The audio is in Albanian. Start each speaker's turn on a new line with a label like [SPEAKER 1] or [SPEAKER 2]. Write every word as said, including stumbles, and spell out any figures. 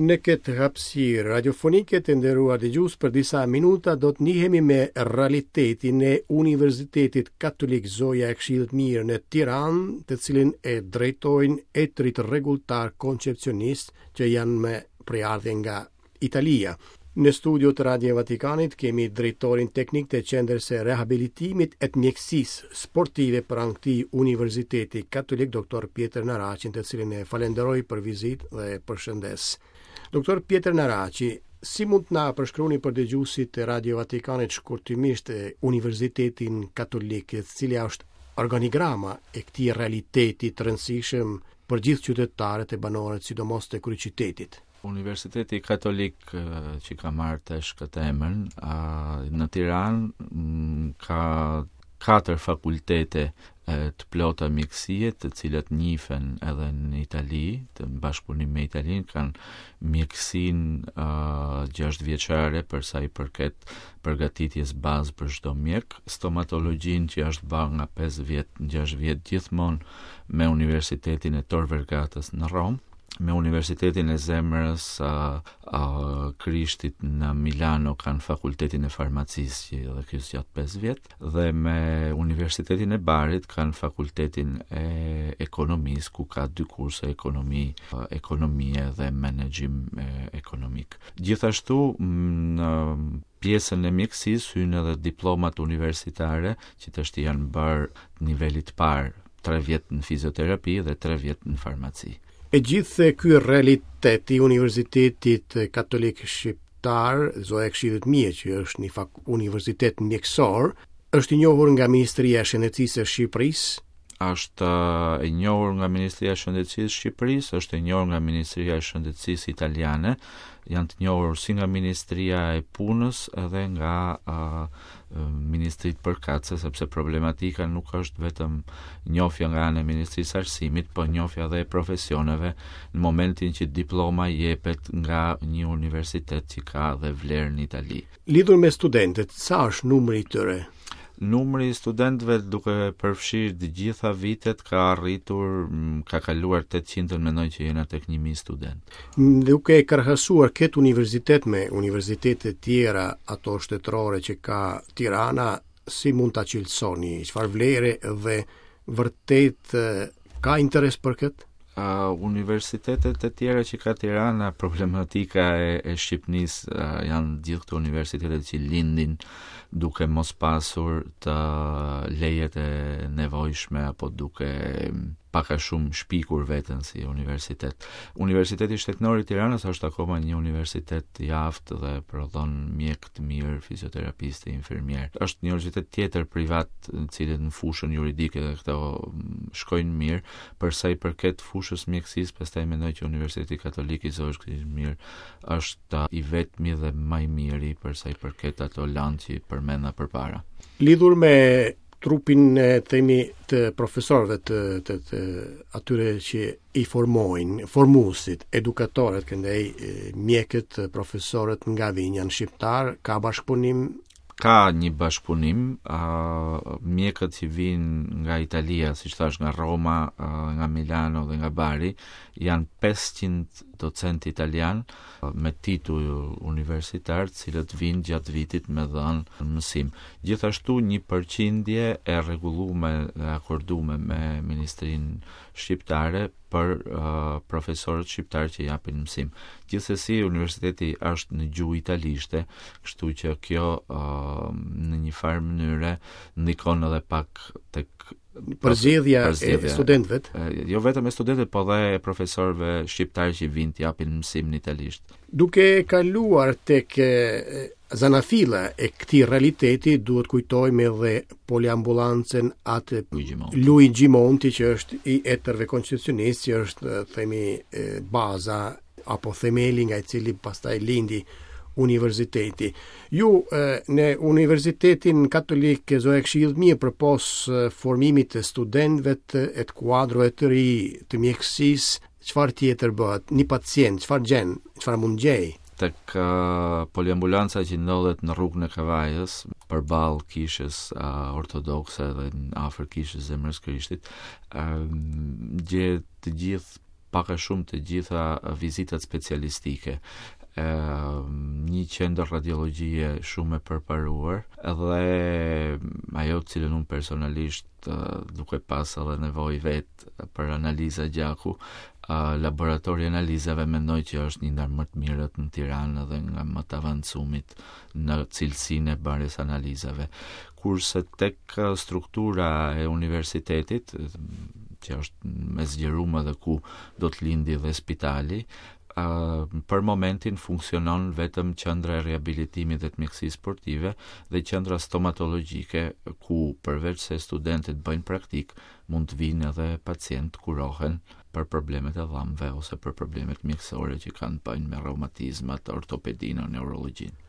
[SPEAKER 1] Në këtë hapësirë radiofonike të nderuar dëgjues, për disa minuta do të njihemi me realitetin e Universitetit Katolik Zoja e Këshillit Mirë në Tiranë, të cilin e drejtojnë etrit rregulltar koncepcionist që janë me përardhje nga Italia. Në studio të Radio Vatikanit kemi drejtorin teknik të qendrës së rehabilitimit e mjekësisë sportive pranë këtij Universiteti Katolik, doktor Pjetër Naraqin, të cilin e falenderoj për vizitë dhe përshëndes. Doktor Pjetër Naraci, si mund të na përshkruani për dëgjuesit e Radio Vatikanit shkurtimisht Universitetin Katolik, cila është organigrama e këtij realiteti të rëndësishëm për gjithë qytetarët e banorët, sidomos të kryeqytetit?
[SPEAKER 2] Universiteti Katolik që ka marrë tash këtë emër në Tiranë ka katër fakultete të plota mjekësie, të cilat njihen edhe në Itali, të bashkëpunim me Italinë, kanë mjekësinë uh, gjashtë vjeçare për sa i përket përgatitjes bazë për çdo mjek, stomatologjinë që është bërë nga pesë vjet në gjashtë vjet gjithmonë me Universitetin e Tor Vergatës në Rom, me Universitetin e Zemrës uh, uh, Krishtit në Milano kanë fakultetin e farmacisë që edhe ky zgjat pesë vjet, dhe me Universitetin e Barit kanë fakultetin e ekonomisë, ku ka dy kurse ekonomi, uh, ekonomie dhe menaxhim uh, ekonomik. Gjithashtu në pjesën e mjekësisë hyn edhe diplomat universitare që tash janë bërë nivelit parë, tre vjet në fizioterapi dhe tre vjet në farmaci.
[SPEAKER 1] E gjithë ky realitet i Universitetit Katolik Shqiptar, Zoja e Këshillit Mirë, që është një fak universitet mjekësor, është i njohur nga Ministria e Shëndetësisë e Shqipërisë.
[SPEAKER 2] Është e njohur nga Ministria e Shëndetësisë e Shqipërisë, është e njohur nga Ministria e Shëndetësisë italiane, janë të njohur si nga Ministria e Punës edhe nga uh, Ministrit përkatëse, sepse problematika nuk është vetëm njohja nga ana e Ministrisë së Arsimit, po njohja edhe e profesioneve në momentin që diploma jepet nga një universitet që ka dhe vlerë në Itali.
[SPEAKER 1] Lidhur me studentët, sa është numri i tyre?
[SPEAKER 2] Numri i studentëve duke përfshirë të gjitha vitet ka arritur, ka kaluar tetëqind, mendoj që jena tek një mijë student.
[SPEAKER 1] Duke e krahasuar këtë universitet me universitete tjera, ato shtetërore që ka Tirana, si mund ta cilësoni? Çfarë vlere dhe vërtet ka interes për këtë?
[SPEAKER 2] Uh, universitetet e tjera që ka Tirana, problematika e, e Shqipënisë uh, janë gjithë këto universitetet që lindin duke mos pasur të lejet e nevojshme apo duke pak a shumë shpikur veten si universitet. Universiteti Shtetënor i Tiranës është akoma një universitet i aftë dhe prodhon mjek të mirë, fizioterapistë, infermier. Është një universitet tjetër privat, në cilët në fushën juridike dhe këto shkojnë mirë, për sa i përket fushës mjekësisë, pastaj mendoj që Universiteti Katolik i Zojës Këshillit Mirë është i vetmi dhe më i miri për sa i përket ato lanë që përmenda përpara.
[SPEAKER 1] Lidhur me trupin e themi të profesorëve të, të, të atyre që i formojnë, formuesit, edukatorët, këndej mjekët, profesorët nga vinj janë shqiptar, ka bashkëpunim?
[SPEAKER 2] Ka një bashkëpunim, uh, mjekët që vinë nga Italia, si thash nga Roma, uh, nga Milano dhe nga Bari, janë pesëqind docent italian uh, me titull universitar, cilët vinë gjatë vitit me dhënë mësim. Gjithashtu një përqindje e rregulluar dhe akorduar me Ministrinë Shqiptare për uh, profesorët shqiptar që japin mësim. Gjithsesi, universiteti është në gjuhë italishte, kështu që kjo uh, në një farë mënyre ndikon edhe pak tek
[SPEAKER 1] përzgjedhja e studentëve.
[SPEAKER 2] Jo vetëm e studentëve, po dhe e profesorëve shqiptar që vinë të japin mësim në italisht.
[SPEAKER 1] Duke kaluar tek zanafila e këtij realiteti, duhet kujtojmë edhe poliambulancën atë Luigi Monti, që është i etërve koncepcionist, që është themi baza apo themeli nga i cili pastaj lindi universiteti. Ju në Universitetin Katolik Zoja e Këshillit Mirë, përpos formimit të studentëve të et kuadrove të ri të mjekësisë, çfarë tjetër bëhet? Një pacient, çfarë gjen, çfarë mund gjej?
[SPEAKER 2] Tek uh, poliambulanca që ndodhet në rrugën e Kavajës, përballë kishës uh, ortodokse dhe afër kishës Zemrës Krishtit, uh, gjet të gjithë pak e shumë të gjitha vizitat specialistike. Uh, një qendër radiologjie shumë e përparuar dhe ajo cilën unë personalisht uh, duke pas edhe nevojë vet për analiza gjaku, uh, laboratori analizave mendoj që është një ndër më të mirët në Tiranë dhe nga më të avancumit në cilësinë e bërjes analizave. Kurse tek struktura e universitetit, që është me zgjeruar dhe ku do të lindi dhe spitali, Uh, për momentin funksionon vetëm qendra e riabilitimit dhe të mjekësisë sportive dhe qendra stomatologjike, ku përveç se studentët bëjnë praktik, mund të vinë edhe pacient kurohen për problemet e dhëmbëve ose për problemet mjekësore që kanë të bëjnë me reumatizmat, ortopedinë, neurologjinë.